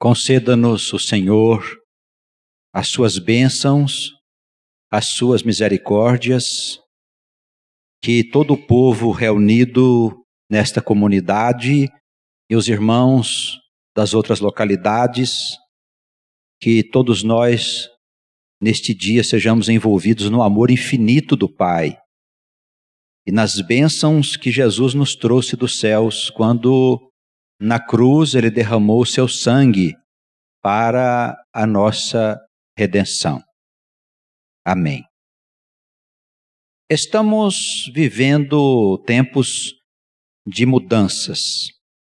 Conceda-nos o Senhor as suas bênçãos, as suas misericórdias, que todo o povo reunido nesta comunidade e os irmãos das outras localidades, que todos nós neste dia sejamos envolvidos no amor infinito do Pai e nas bênçãos que Jesus nos trouxe dos céus quando na cruz Ele derramou o seu sangue para a nossa redenção. Amém. Estamos vivendo tempos de mudanças.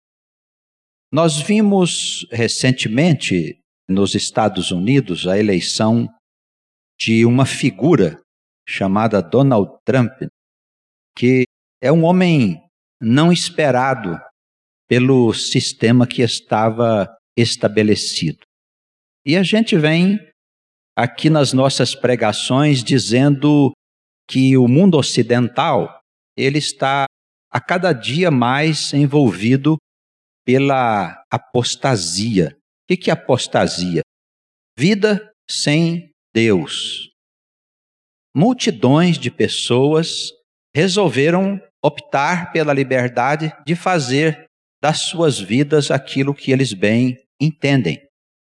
Nós vimos recentemente nos Estados Unidos a eleição de uma figura chamada Donald Trump, que é um homem não esperado pelo sistema que estava estabelecido. E a gente vem aqui nas nossas pregações dizendo que o mundo ocidental ele está a cada dia mais envolvido pela apostasia. O que é apostasia? Vida sem Deus. Multidões de pessoas resolveram optar pela liberdade de fazer das suas vidas aquilo que eles bem entendem.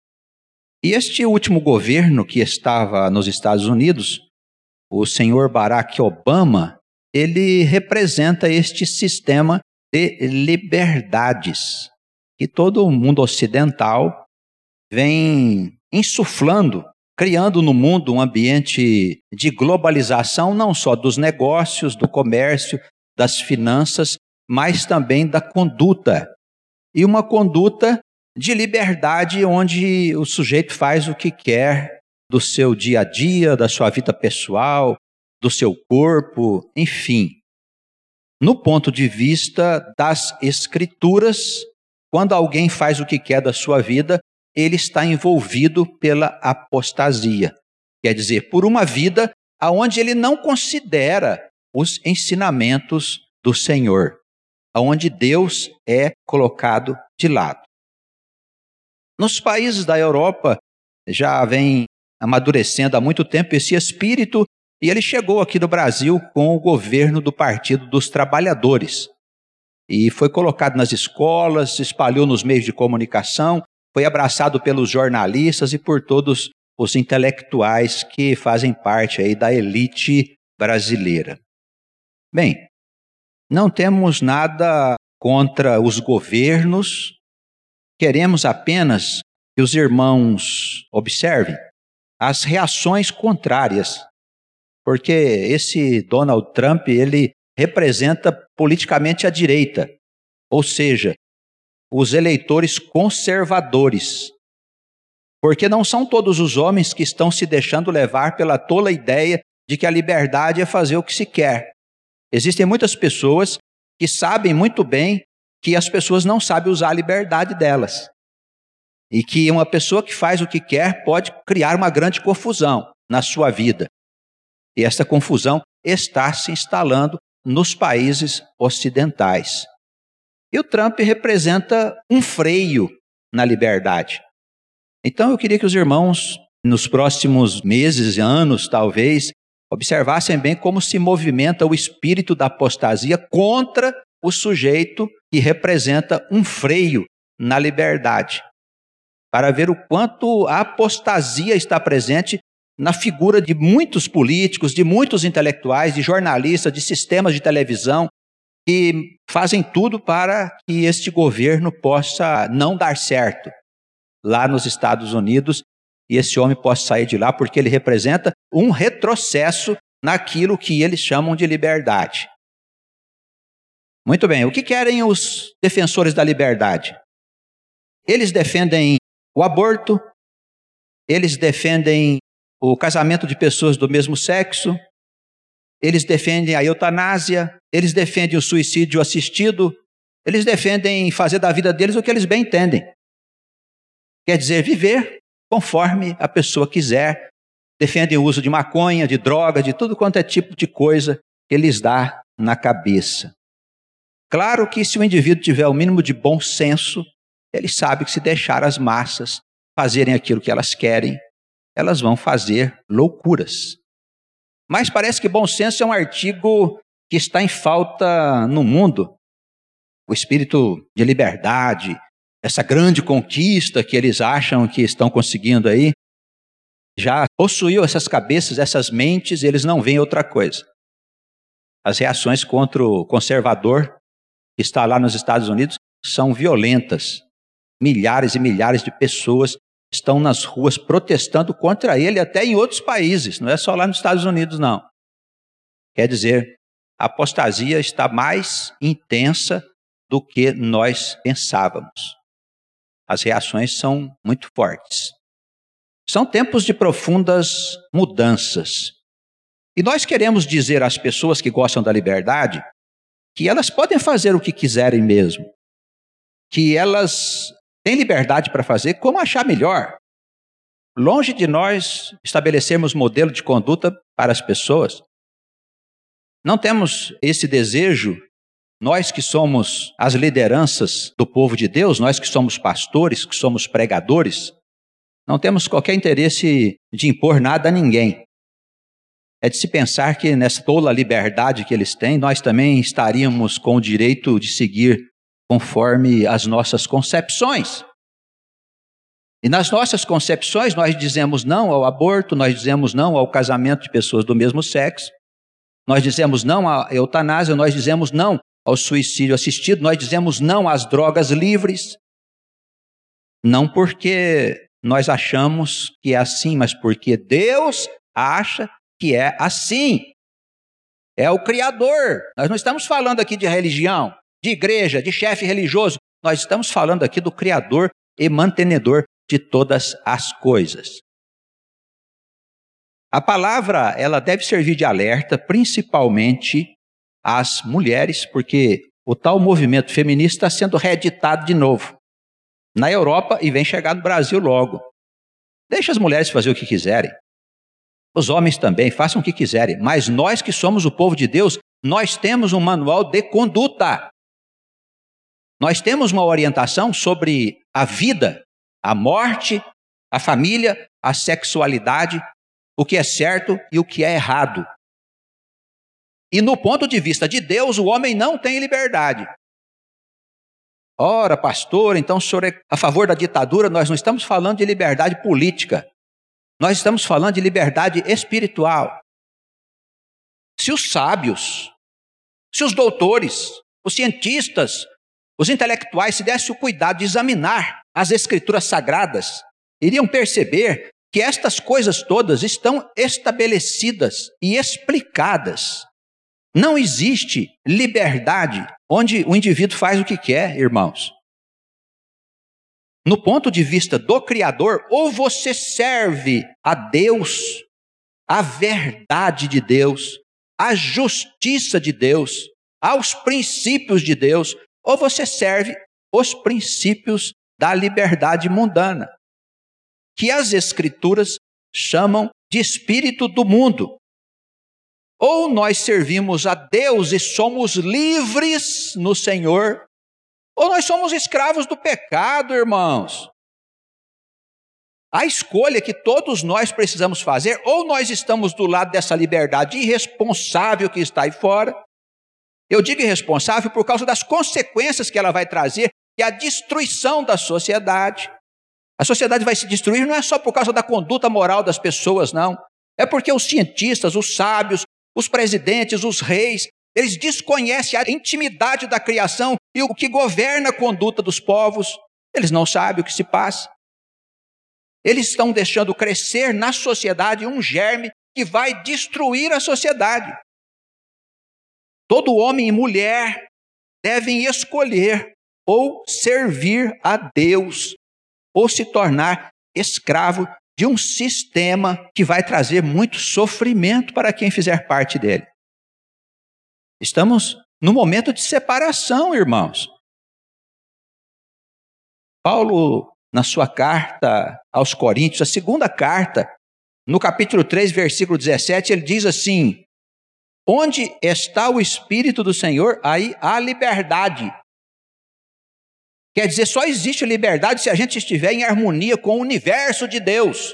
E este último governo que estava nos Estados Unidos, o senhor Barack Obama, ele representa este sistema de liberdades que todo o mundo ocidental vem insuflando, criando no mundo um ambiente de globalização, não só dos negócios, do comércio, das finanças, mas também da conduta. E uma conduta de liberdade onde o sujeito faz o que quer do seu dia a dia, da sua vida pessoal, do seu corpo, enfim. No ponto de vista das Escrituras, quando alguém faz o que quer da sua vida, ele está envolvido pela apostasia. Quer dizer, por uma vida onde ele não considera os ensinamentos do Senhor, onde Deus é colocado de lado. Nos países da Europa já vem amadurecendo há muito tempo esse espírito e ele chegou aqui no Brasil com o governo do Partido dos Trabalhadores. E foi colocado nas escolas, se espalhou nos meios de comunicação, foi abraçado pelos jornalistas e por todos os intelectuais que fazem parte aí da elite brasileira. Bem, não temos nada contra os governos, queremos apenas que os irmãos observem as reações contrárias, porque esse Donald Trump, ele representa politicamente a direita, ou seja, os eleitores conservadores, porque não são todos os homens que estão se deixando levar pela tola ideia de que a liberdade é fazer o que se quer. Existem muitas pessoas que sabem muito bem que as pessoas não sabem usar a liberdade delas. E que uma pessoa que faz o que quer pode criar uma grande confusão na sua vida. E essa confusão está se instalando nos países ocidentais. E o Trump representa um freio na liberdade. Então eu queria que os irmãos, nos próximos meses e anos, talvez, observassem bem como se movimenta o espírito da apostasia contra o sujeito que representa um freio na liberdade, para ver o quanto a apostasia está presente na figura de muitos políticos, de muitos intelectuais, de jornalistas, de sistemas de televisão, que fazem tudo para que este governo possa não dar certo lá nos Estados Unidos e esse homem possa sair de lá porque ele representa um retrocesso naquilo que eles chamam de liberdade. Muito bem, o que querem os defensores da liberdade? Eles defendem o aborto, eles defendem o casamento de pessoas do mesmo sexo, eles defendem a eutanásia, eles defendem o suicídio assistido, eles defendem fazer da vida deles o que eles bem entendem. Quer dizer, viver conforme a pessoa quiser, defendem o uso de maconha, de droga, de tudo quanto é tipo de coisa que lhes dá na cabeça. Claro que se o indivíduo tiver o mínimo de bom senso, ele sabe que se deixar as massas fazerem aquilo que elas querem, elas vão fazer loucuras. Mas parece que bom senso é um artigo que está em falta no mundo. O espírito de liberdade, essa grande conquista que eles acham que estão conseguindo aí, já possuiu essas cabeças, essas mentes, e eles não veem outra coisa. As reações contra o conservador que está lá nos Estados Unidos são violentas. Milhares e milhares de pessoas estão nas ruas protestando contra ele, até em outros países, não é só lá nos Estados Unidos, não. Quer dizer, a apostasia está mais intensa do que nós pensávamos. As reações são muito fortes. São tempos de profundas mudanças. E nós queremos dizer às pessoas que gostam da liberdade que elas podem fazer o que quiserem mesmo. Que elas têm liberdade para fazer como achar melhor. Longe de nós estabelecermos modelo de conduta para as pessoas. Não temos esse desejo, nós que somos as lideranças do povo de Deus, nós que somos pastores, que somos pregadores, não temos qualquer interesse de impor nada a ninguém. É de se pensar que nessa tola liberdade que eles têm, nós também estaríamos com o direito de seguir conforme as nossas concepções. E nas nossas concepções nós dizemos não ao aborto, nós dizemos não ao casamento de pessoas do mesmo sexo, nós dizemos não à eutanásia, nós dizemos não ao suicídio assistido, nós dizemos não às drogas livres. Não porque nós achamos que é assim, mas porque Deus acha que é assim. É o Criador. Nós não estamos falando aqui de religião, de igreja, de chefe religioso. Nós estamos falando aqui do Criador e mantenedor de todas as coisas. A palavra, ela deve servir de alerta, principalmente às mulheres, porque o tal movimento feminista está sendo reeditado de novo na Europa e vem chegar no Brasil logo. Deixa as mulheres fazer o que quiserem. Os homens também, façam o que quiserem. Mas nós que somos o povo de Deus, nós temos um manual de conduta. Nós temos uma orientação sobre a vida, a morte, a família, a sexualidade, o que é certo e o que é errado. E no ponto de vista de Deus, o homem não tem liberdade. Ora, pastor, então o senhor é a favor da ditadura? Nós não estamos falando de liberdade política. Nós estamos falando de liberdade espiritual. Se os sábios, se os doutores, os cientistas, os intelectuais se dessem o cuidado de examinar as escrituras sagradas, iriam perceber que estas coisas todas estão estabelecidas e explicadas. Não existe liberdade onde o indivíduo faz o que quer, irmãos. No ponto de vista do Criador, ou você serve a Deus, a verdade de Deus, a justiça de Deus, aos princípios de Deus, ou você serve os princípios da liberdade mundana, que as Escrituras chamam de espírito do mundo. Ou nós servimos a Deus e somos livres no Senhor, ou nós somos escravos do pecado, irmãos. A escolha que todos nós precisamos fazer, ou nós estamos do lado dessa liberdade irresponsável que está aí fora. Eu digo irresponsável por causa das consequências que ela vai trazer, que é a destruição da sociedade. A sociedade vai se destruir não é só por causa da conduta moral das pessoas, não. É porque os cientistas, os sábios, os presidentes, os reis, eles desconhecem a intimidade da criação e o que governa a conduta dos povos. Eles não sabem o que se passa. Eles estão deixando crescer na sociedade um germe que vai destruir a sociedade. Todo homem e mulher devem escolher ou servir a Deus, ou se tornar escravo de um sistema que vai trazer muito sofrimento para quem fizer parte dele. Estamos no momento de separação, irmãos. Paulo, na sua carta aos Coríntios, a segunda carta, no capítulo 3, versículo 17, ele diz assim: onde está o Espírito do Senhor, aí há liberdade. Quer dizer, só existe liberdade se a gente estiver em harmonia com o universo de Deus.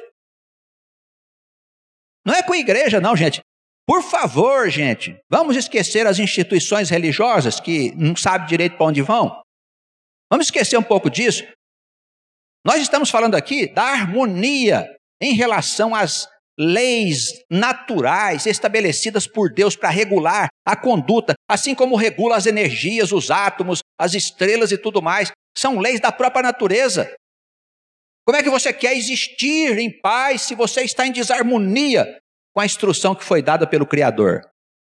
Não é com a igreja, não, gente. Por favor, gente, vamos esquecer as instituições religiosas que não sabem direito para onde vão. Vamos esquecer um pouco disso. Nós estamos falando aqui da harmonia em relação às leis naturais estabelecidas por Deus para regular a conduta, assim como regula as energias, os átomos, as estrelas e tudo mais. São leis da própria natureza. Como é que você quer existir em paz se você está em desarmonia com a instrução que foi dada pelo Criador?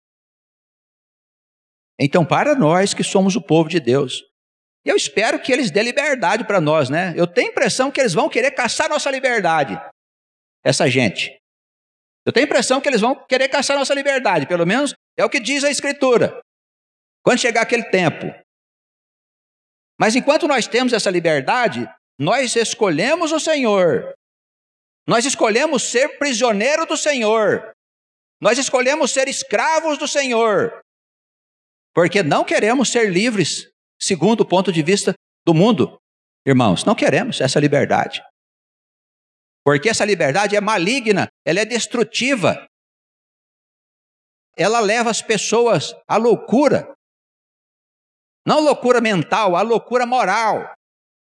Então, para nós que somos o povo de Deus, eu espero que eles dêem liberdade para nós, né? Eu tenho a impressão que eles vão querer caçar nossa liberdade, essa gente. Eu tenho a impressão que eles vão querer caçar nossa liberdade, pelo menos é o que diz a Escritura. Quando chegar aquele tempo. Mas enquanto nós temos essa liberdade, nós escolhemos o Senhor. Nós escolhemos ser prisioneiro do Senhor. Nós escolhemos ser escravos do Senhor. Porque não queremos ser livres, segundo o ponto de vista do mundo. Irmãos, não queremos essa liberdade. Porque essa liberdade é maligna, ela é destrutiva. Ela leva as pessoas à loucura. Não loucura mental, a loucura moral.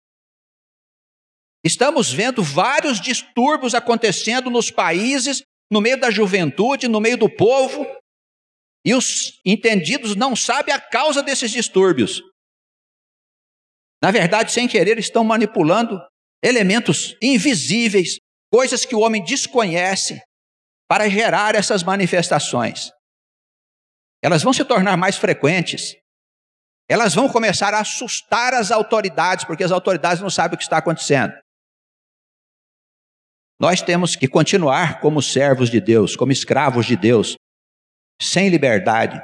Estamos vendo vários distúrbios acontecendo nos países, no meio da juventude, no meio do povo, e os entendidos não sabem a causa desses distúrbios. Na verdade, sem querer, estão manipulando elementos invisíveis, coisas que o homem desconhece, para gerar essas manifestações. Elas vão se tornar mais frequentes. Elas vão começar a assustar as autoridades, porque as autoridades não sabem o que está acontecendo. Nós temos que continuar como servos de Deus, como escravos de Deus, sem liberdade.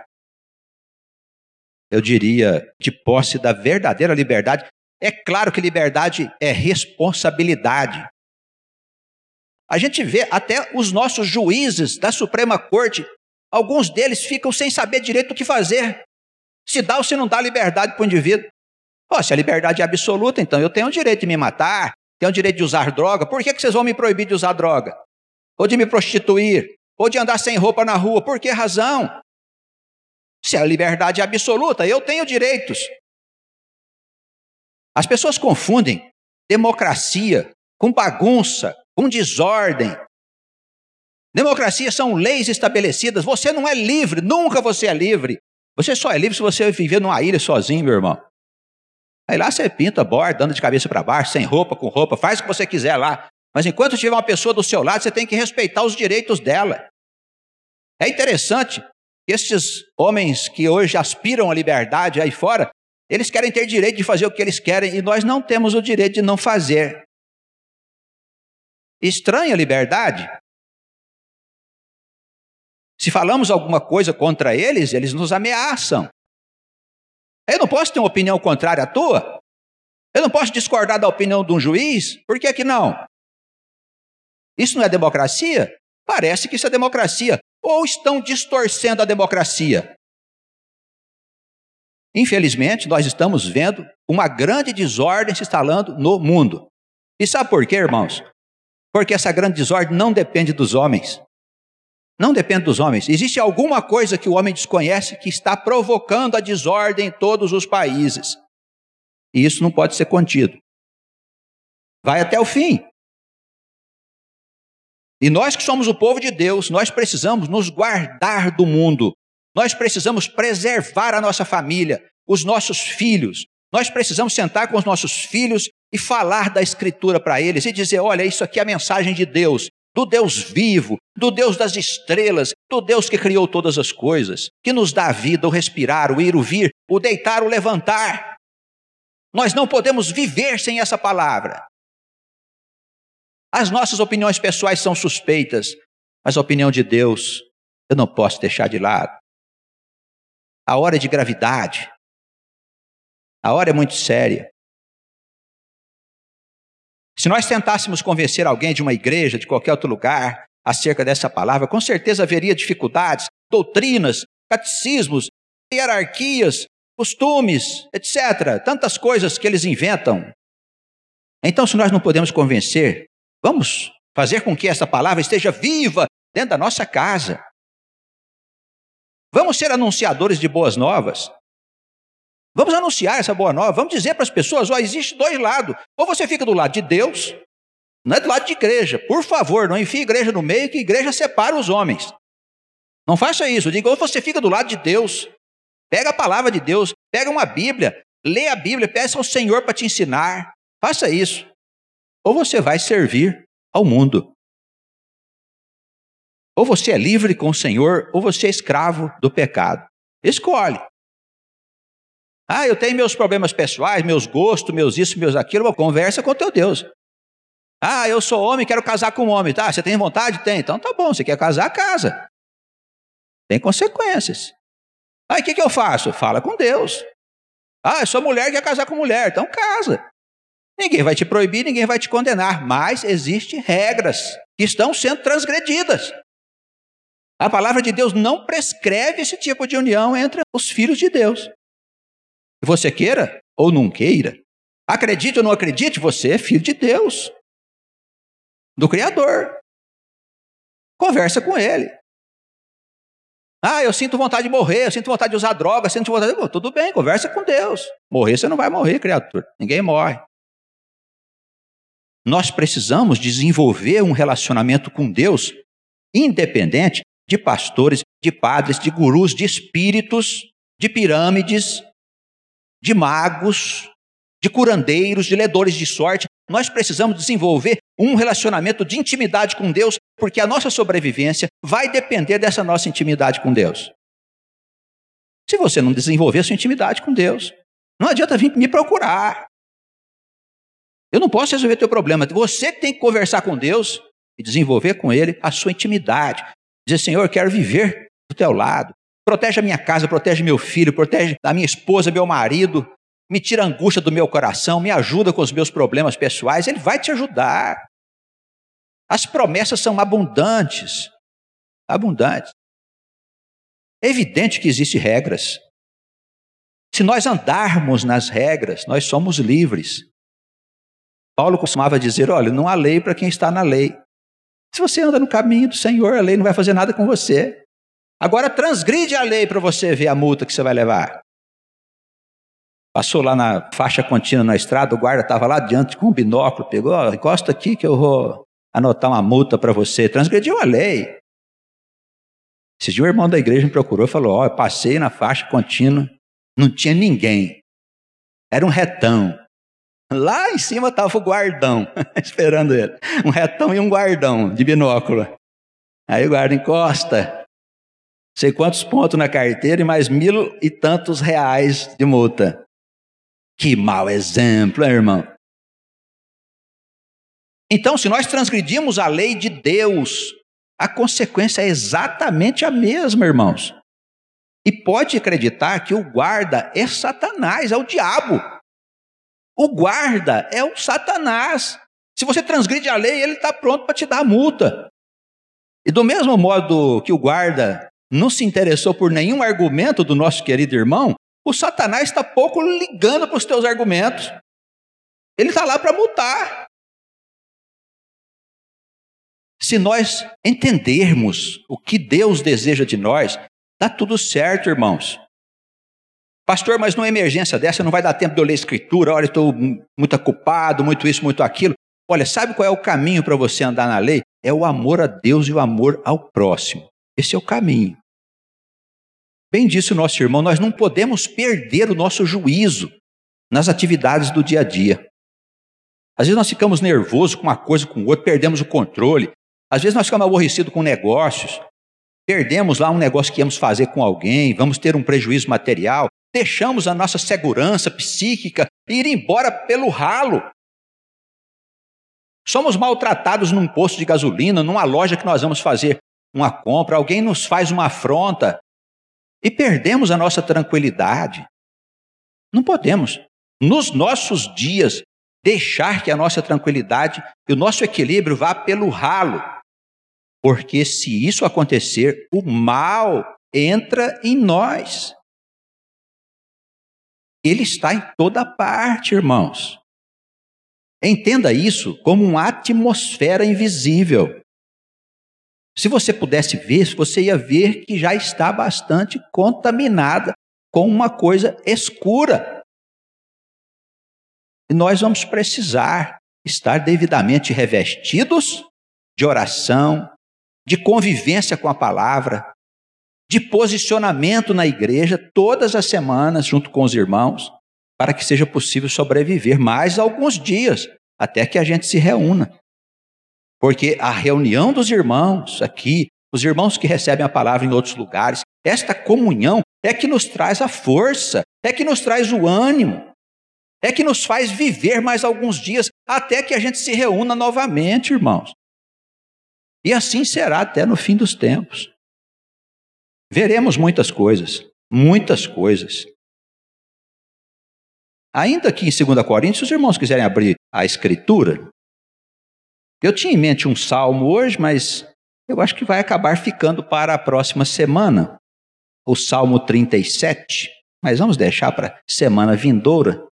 Eu diria, de posse da verdadeira liberdade. É claro que liberdade é responsabilidade. A gente vê até os nossos juízes da Suprema Corte, alguns deles ficam sem saber direito o que fazer. Se dá ou se não dá liberdade para o indivíduo. Se a liberdade é absoluta, então eu tenho o direito de me matar, tenho o direito de usar droga. Por que vocês vão me proibir de usar droga? Ou de me prostituir? Ou de andar sem roupa na rua? Por que razão? Se a liberdade é absoluta, eu tenho direitos. As pessoas confundem democracia com bagunça, com desordem. Democracia são leis estabelecidas. Você não é livre, nunca você é livre. Você só é livre se você viver numa ilha sozinho, meu irmão. Aí lá você pinta, borda, anda de cabeça para baixo, sem roupa, com roupa, faz o que você quiser lá. Mas enquanto tiver uma pessoa do seu lado, você tem que respeitar os direitos dela. É interessante que esses homens que hoje aspiram à liberdade aí fora, eles querem ter direito de fazer o que eles querem e nós não temos o direito de não fazer. Estranha a liberdade. Se falamos alguma coisa contra eles, eles nos ameaçam. Eu não posso ter uma opinião contrária à tua? Eu não posso discordar da opinião de um juiz? Por que que não? Isso não é democracia? Parece que isso é democracia. Ou estão distorcendo a democracia? Infelizmente, nós estamos vendo uma grande desordem se instalando no mundo. E sabe por quê, irmãos? Porque essa grande desordem não depende dos homens. Não depende dos homens. Existe alguma coisa que o homem desconhece que está provocando a desordem em todos os países. E isso não pode ser contido. Vai até o fim. E nós que somos o povo de Deus, nós precisamos nos guardar do mundo. Nós precisamos preservar a nossa família, os nossos filhos. Nós precisamos sentar com os nossos filhos e falar da Escritura para eles e dizer, olha, isso aqui é a mensagem de Deus. Do Deus vivo, do Deus das estrelas, do Deus que criou todas as coisas, que nos dá a vida, o respirar, o ir, o vir, o deitar, o levantar. Nós não podemos viver sem essa palavra. As nossas opiniões pessoais são suspeitas, mas a opinião de Deus eu não posso deixar de lado. A hora é de gravidade. A hora é muito séria. Se nós tentássemos convencer alguém de uma igreja, de qualquer outro lugar, acerca dessa palavra, com certeza haveria dificuldades, doutrinas, catecismos, hierarquias, costumes, etc. Tantas coisas que eles inventam. Então, se nós não podemos convencer, vamos fazer com que essa palavra esteja viva dentro da nossa casa. Vamos ser anunciadores de boas novas. Vamos anunciar essa boa nova. Vamos dizer para as pessoas, existe dois lados. Ou você fica do lado de Deus, não é do lado de igreja. Por favor, não enfie igreja no meio, que igreja separa os homens. Não faça isso. Diga, ou você fica do lado de Deus, pega a palavra de Deus, pega uma Bíblia, lê a Bíblia, peça ao Senhor para te ensinar. Faça isso. Ou você vai servir ao mundo. Ou você é livre com o Senhor, ou você é escravo do pecado. Escolhe. Eu tenho meus problemas pessoais, meus gostos, meus isso, meus aquilo. Conversa com o teu Deus. Eu sou homem, quero casar com um homem. Tá, você tem vontade? Tem. Então tá bom, você quer casar, casa. Tem consequências. O que eu faço? Fala com Deus. Eu sou mulher, quer casar com mulher. Então casa. Ninguém vai te proibir, ninguém vai te condenar. Mas existem regras que estão sendo transgredidas. A palavra de Deus não prescreve esse tipo de união entre os filhos de Deus. Você queira ou não queira, acredite ou não acredite, você é filho de Deus, do Criador. Conversa com Ele. Eu sinto vontade de morrer, eu sinto vontade de usar droga, eu sinto vontade de... Tudo bem, conversa com Deus. Morrer você não vai morrer, criatura. Ninguém morre. Nós precisamos desenvolver um relacionamento com Deus independente de pastores, de padres, de gurus, de espíritos, de pirâmides, de magos, de curandeiros, de ledores de sorte. Nós precisamos desenvolver um relacionamento de intimidade com Deus, porque a nossa sobrevivência vai depender dessa nossa intimidade com Deus. Se você não desenvolver a sua intimidade com Deus, não adianta vir me procurar. Eu não posso resolver teu problema. Você tem que conversar com Deus e desenvolver com Ele a sua intimidade. Dizer, Senhor, eu quero viver do teu lado. Protege a minha casa, protege meu filho, protege a minha esposa, meu marido. Me tira a angústia do meu coração, me ajuda com os meus problemas pessoais. Ele vai te ajudar. As promessas são abundantes. Abundantes. É evidente que existem regras. Se nós andarmos nas regras, nós somos livres. Paulo costumava dizer, olha, não há lei para quem está na lei. Se você anda no caminho do Senhor, a lei não vai fazer nada com você. Agora transgride a lei para você ver a multa que você vai levar. Passou lá na faixa contínua na estrada, o guarda estava lá diante com um binóculo, pegou, encosta aqui que eu vou anotar uma multa para você. Transgrediu a lei. Esse dia o irmão da igreja me procurou e falou, eu passei na faixa contínua, não tinha ninguém. Era um retão. Lá em cima estava o guardão, esperando ele. Um retão e um guardão de binóculo. Aí o guarda encosta. Sei quantos pontos na carteira e mais 1.000 e tantos reais de multa. Que mau exemplo, hein, irmão? Então, se nós transgredimos a lei de Deus, a consequência é exatamente a mesma, irmãos. E pode acreditar que o guarda é Satanás, é o diabo. O guarda é o Satanás. Se você transgride a lei, ele está pronto para te dar a multa. E do mesmo modo que o guarda não se interessou por nenhum argumento do nosso querido irmão, o Satanás está pouco ligando para os teus argumentos. Ele está lá para multar. Se nós entendermos o que Deus deseja de nós, dá tudo certo, irmãos. Pastor, mas numa emergência dessa não vai dar tempo de eu ler a escritura, olha, estou muito ocupado, muito isso, muito aquilo. Olha, sabe qual é o caminho para você andar na lei? É o amor a Deus e o amor ao próximo. Esse é o caminho. Bem disse o nosso irmão, nós não podemos perder o nosso juízo nas atividades do dia a dia. Às vezes nós ficamos nervosos com uma coisa, com outra, perdemos o controle. Às vezes nós ficamos aborrecidos com negócios, perdemos lá um negócio que íamos fazer com alguém, vamos ter um prejuízo material, deixamos a nossa segurança psíquica ir embora pelo ralo. Somos maltratados num posto de gasolina, numa loja que nós vamos fazer uma compra, alguém nos faz uma afronta e perdemos a nossa tranquilidade. Não podemos, nos nossos dias, deixar que a nossa tranquilidade e o nosso equilíbrio vá pelo ralo. Porque se isso acontecer, o mal entra em nós. Ele está em toda parte, irmãos. Entenda isso como uma atmosfera invisível. Se você pudesse ver, você ia ver que já está bastante contaminada com uma coisa escura. E nós vamos precisar estar devidamente revestidos de oração, de convivência com a palavra, de posicionamento na igreja todas as semanas junto com os irmãos, para que seja possível sobreviver mais alguns dias, até que a gente se reúna. Porque a reunião dos irmãos aqui, os irmãos que recebem a palavra em outros lugares, esta comunhão é que nos traz a força, é que nos traz o ânimo, é que nos faz viver mais alguns dias, até que a gente se reúna novamente, irmãos. E assim será até no fim dos tempos. Veremos muitas coisas, muitas coisas. Ainda que em 2 Coríntios, se os irmãos quiserem abrir a Escritura, eu tinha em mente um salmo hoje, mas eu acho que vai acabar ficando para a próxima semana, o Salmo 37, mas vamos deixar para a semana vindoura.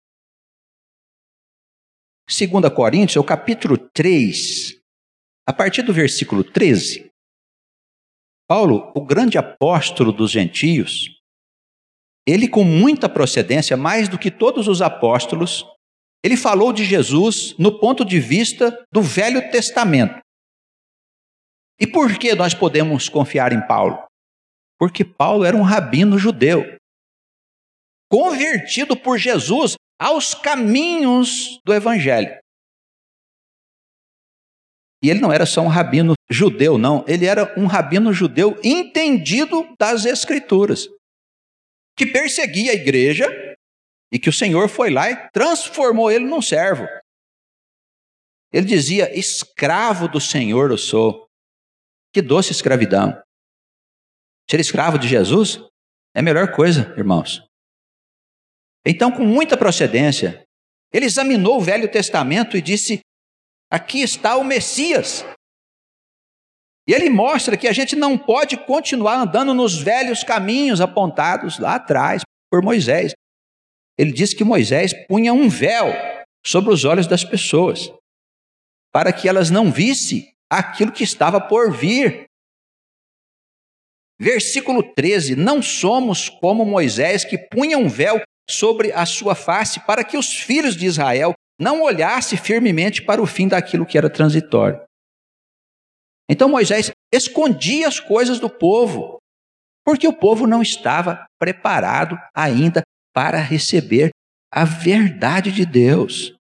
2 Coríntios, é o capítulo 3, a partir do versículo 13. Paulo, o grande apóstolo dos gentios, ele com muita procedência, mais do que todos os apóstolos, ele falou de Jesus no ponto de vista do Velho Testamento. E por que nós podemos confiar em Paulo? Porque Paulo era um rabino judeu, convertido por Jesus aos caminhos do Evangelho. E ele não era só um rabino judeu, não. Ele era um rabino judeu entendido das Escrituras, que perseguia a igreja e que o Senhor foi lá e transformou ele num servo. Ele dizia, escravo do Senhor eu sou. Que doce escravidão. Ser escravo de Jesus é a melhor coisa, irmãos. Então, com muita procedência, ele examinou o Velho Testamento e disse, aqui está o Messias. E ele mostra que a gente não pode continuar andando nos velhos caminhos apontados lá atrás por Moisés. Ele diz que Moisés punha um véu sobre os olhos das pessoas, para que elas não vissem aquilo que estava por vir. Versículo 13, não somos como Moisés, que punha um véu sobre a sua face, para que os filhos de Israel não olhassem firmemente para o fim daquilo que era transitório. Então Moisés escondia as coisas do povo, porque o povo não estava preparado ainda para receber a verdade de Deus.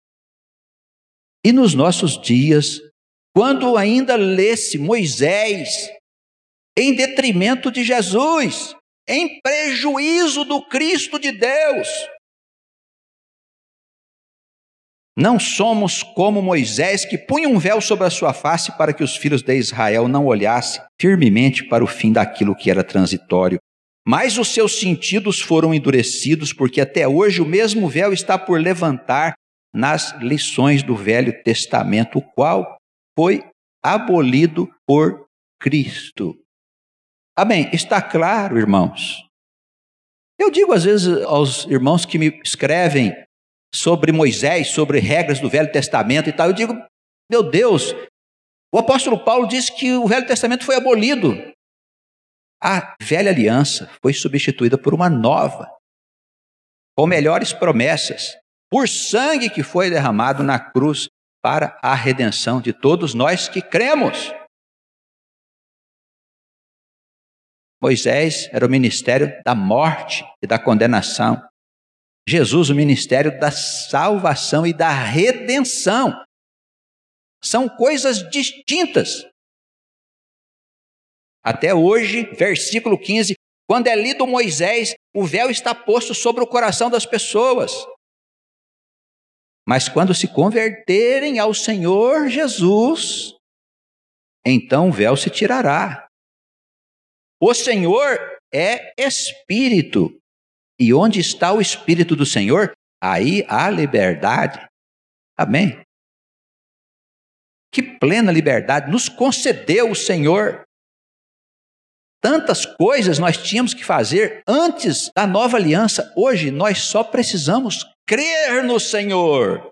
E nos nossos dias, quando ainda lesse Moisés em detrimento de Jesus, em prejuízo do Cristo de Deus, não somos como Moisés, que punha um véu sobre a sua face para que os filhos de Israel não olhassem firmemente para o fim daquilo que era transitório. Mas os seus sentidos foram endurecidos, porque até hoje o mesmo véu está por levantar nas lições do Velho Testamento, o qual foi abolido por Cristo. Amém? Está claro, irmãos? Eu digo às vezes aos irmãos que me escrevem sobre Moisés, sobre regras do Velho Testamento e tal, eu digo, meu Deus, o apóstolo Paulo disse que o Velho Testamento foi abolido. A velha aliança foi substituída por uma nova, com melhores promessas, por sangue que foi derramado na cruz para a redenção de todos nós que cremos. Moisés era o ministério da morte e da condenação. Jesus, o ministério da salvação e da redenção. São coisas distintas. Até hoje, versículo 15, quando é lido Moisés, o véu está posto sobre o coração das pessoas. Mas quando se converterem ao Senhor Jesus, então o véu se tirará. O Senhor é Espírito. E onde está o Espírito do Senhor, aí há liberdade. Amém? Que plena liberdade nos concedeu o Senhor. tantas coisas nós tínhamos que fazer antes da nova aliança. Hoje nós só precisamos crer no Senhor.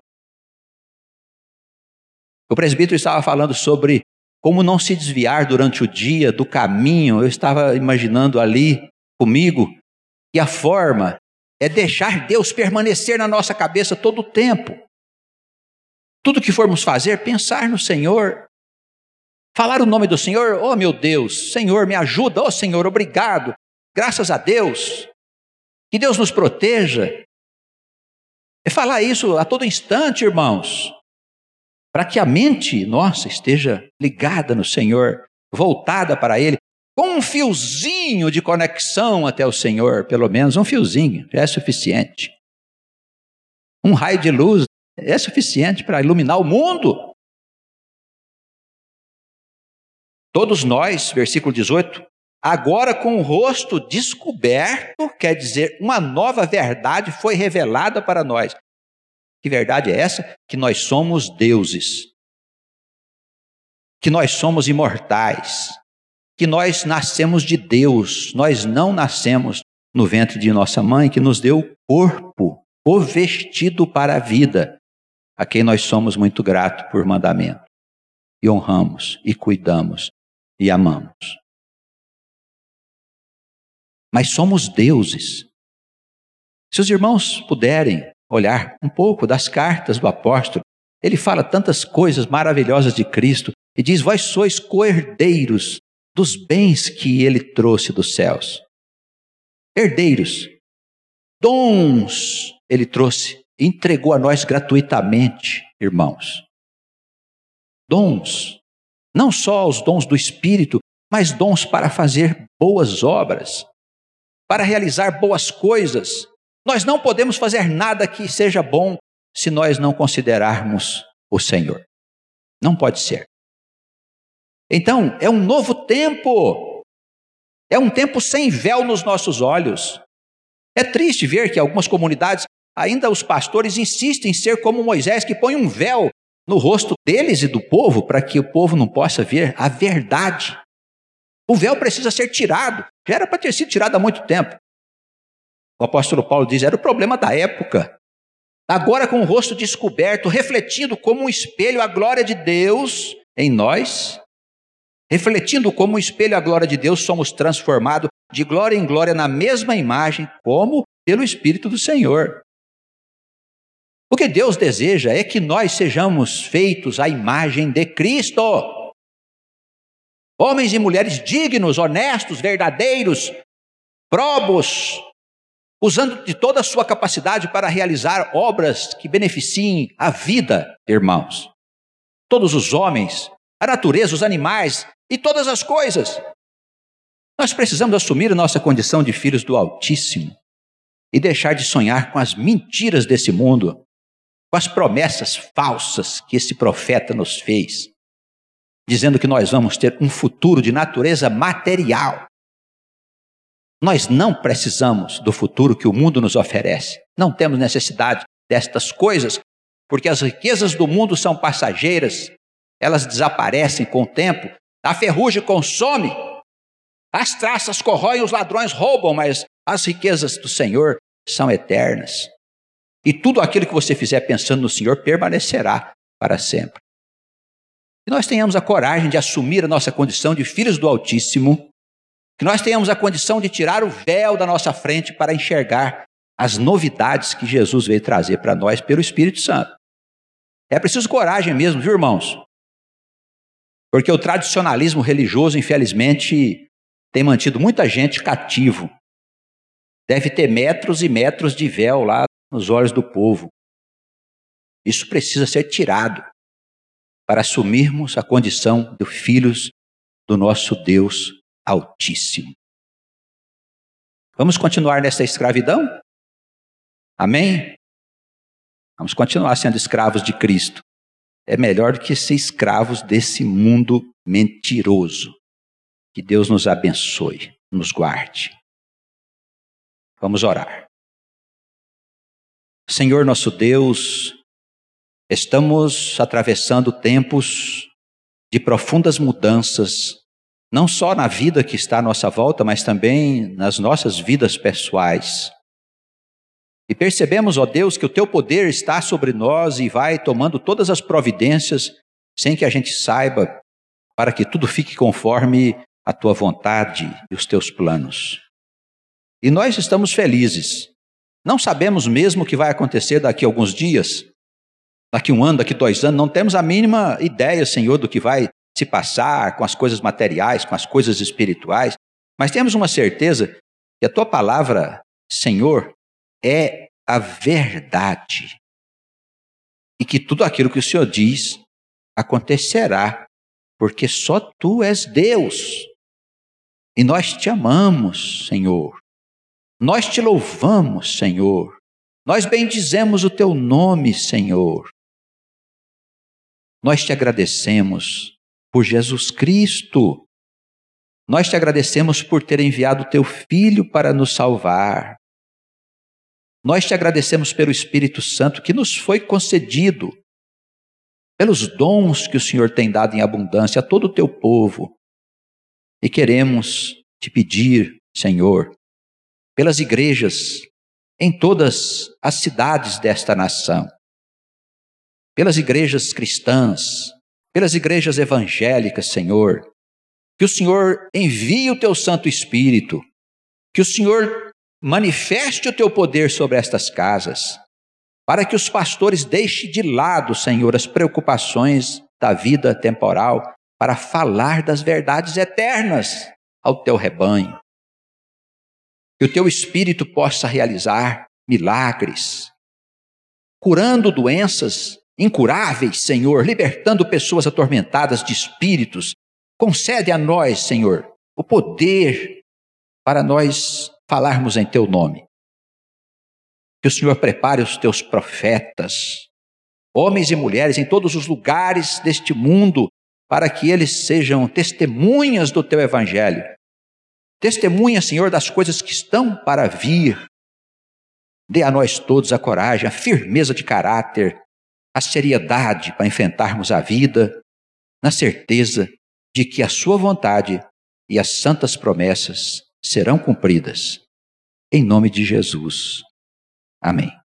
O presbítero estava falando sobre como não se desviar durante o dia do caminho. Eu estava imaginando ali comigo que a forma é deixar Deus permanecer na nossa cabeça todo o tempo. Tudo que formos fazer, pensar no Senhor. Falar o nome do Senhor, oh meu Deus, Senhor me ajuda, oh Senhor, obrigado, graças a Deus, que Deus nos proteja. É falar isso a todo instante, irmãos, para que a mente nossa esteja ligada no Senhor, voltada para Ele, com um fiozinho de conexão até o Senhor, pelo menos um fiozinho, já é suficiente. Um raio de luz é suficiente para iluminar o mundo. Todos nós, versículo 18, agora com o rosto descoberto, quer dizer, uma nova verdade foi revelada para nós. Que verdade é essa? Que nós somos deuses, que nós somos imortais, que nós nascemos de Deus, nós não nascemos no ventre de nossa mãe, que nos deu o corpo, o vestido para a vida, a quem nós somos muito gratos por mandamento, e honramos, e cuidamos, e amamos. Mas somos deuses. Se os irmãos puderem olhar um pouco das cartas do apóstolo, ele fala tantas coisas maravilhosas de Cristo e diz: vós sois co-herdeiros dos bens que ele trouxe dos céus. Herdeiros, dons ele trouxe, entregou a nós gratuitamente, irmãos. Dons. Não só os dons do Espírito, mas dons para fazer boas obras, para realizar boas coisas. Nós não podemos fazer nada que seja bom se nós não considerarmos o Senhor. Não pode ser. Então, é um novo tempo. É um tempo sem véu nos nossos olhos. É triste ver que algumas comunidades, ainda os pastores insistem em ser como Moisés, que põe um véu no rosto deles e do povo, para que o povo não possa ver a verdade. O véu precisa ser tirado. Já era para ter sido tirado há muito tempo. O apóstolo Paulo diz, era o problema da época. Agora com o rosto descoberto, refletindo como um espelho a glória de Deus em nós, refletindo como um espelho a glória de Deus, somos transformados de glória em glória na mesma imagem, como pelo Espírito do Senhor. O que Deus deseja é que nós sejamos feitos à imagem de Cristo. Homens e mulheres dignos, honestos, verdadeiros, probos, usando de toda a sua capacidade para realizar obras que beneficiem a vida, irmãos. Todos os homens, a natureza, os animais e todas as coisas. Nós precisamos assumir a nossa condição de filhos do Altíssimo e deixar de sonhar com as mentiras desse mundo, com as promessas falsas que esse profeta nos fez, dizendo que nós vamos ter um futuro de natureza material. Nós não precisamos do futuro que o mundo nos oferece. Não temos necessidade destas coisas, porque as riquezas do mundo são passageiras, elas desaparecem com o tempo, a ferrugem consome, as traças corroem, os ladrões roubam, mas as riquezas do Senhor são eternas. E tudo aquilo que você fizer pensando no Senhor permanecerá para sempre. Que nós tenhamos a coragem de assumir a nossa condição de filhos do Altíssimo, que nós tenhamos a condição de tirar o véu da nossa frente para enxergar as novidades que Jesus veio trazer para nós pelo Espírito Santo. É preciso coragem mesmo, viu, irmãos? Porque o tradicionalismo religioso, infelizmente, tem mantido muita gente cativo. Deve ter metros e metros de véu lá nos olhos do povo. Isso precisa ser tirado para assumirmos a condição de filhos do nosso Deus Altíssimo. Vamos continuar nessa escravidão? Amém? Vamos continuar sendo escravos de Cristo. É melhor do que ser escravos desse mundo mentiroso. Que Deus nos abençoe, nos guarde. Vamos orar. Senhor nosso Deus, estamos atravessando tempos de profundas mudanças não só na vida que está à nossa volta, mas também nas nossas vidas pessoais. E percebemos, ó Deus, que o Teu poder está sobre nós e vai tomando todas as providências, sem que a gente saiba, para que tudo fique conforme a Tua vontade e os Teus planos. E nós estamos felizes. Não sabemos mesmo o que vai acontecer daqui a alguns dias, daqui a 1 ano, daqui a 2 anos, não temos a mínima ideia, Senhor, do que vai se passar com as coisas materiais, com as coisas espirituais, mas temos uma certeza que a Tua palavra, Senhor, é a verdade. E que tudo aquilo que o Senhor diz acontecerá, porque só Tu és Deus. E nós Te amamos, Senhor. Nós Te louvamos, Senhor. Nós bendizemos o Teu nome, Senhor. Nós Te agradecemos por Jesus Cristo. Nós Te agradecemos por ter enviado o Teu Filho para nos salvar. Nós Te agradecemos pelo Espírito Santo que nos foi concedido, pelos dons que o Senhor tem dado em abundância a todo o Teu povo. E queremos Te pedir, Senhor, pelas igrejas em todas as cidades desta nação, pelas igrejas cristãs, pelas igrejas evangélicas, Senhor, que o Senhor envie o Teu Santo Espírito, que o Senhor manifeste o Teu poder sobre estas casas, para que os pastores deixem de lado, Senhor, as preocupações da vida temporal, para falar das verdades eternas ao Teu rebanho. Que o Teu Espírito possa realizar milagres, curando doenças incuráveis, Senhor, libertando pessoas atormentadas de espíritos. Concede a nós, Senhor, o poder para nós falarmos em Teu nome. Que o Senhor prepare os Teus profetas, homens e mulheres em todos os lugares deste mundo, para que eles sejam testemunhas do Teu Evangelho. Testemunhas, Senhor, das coisas que estão para vir. Dê a nós todos a coragem, a firmeza de caráter, a seriedade para enfrentarmos a vida, na certeza de que a Sua vontade e as santas promessas serão cumpridas. Em nome de Jesus. Amém.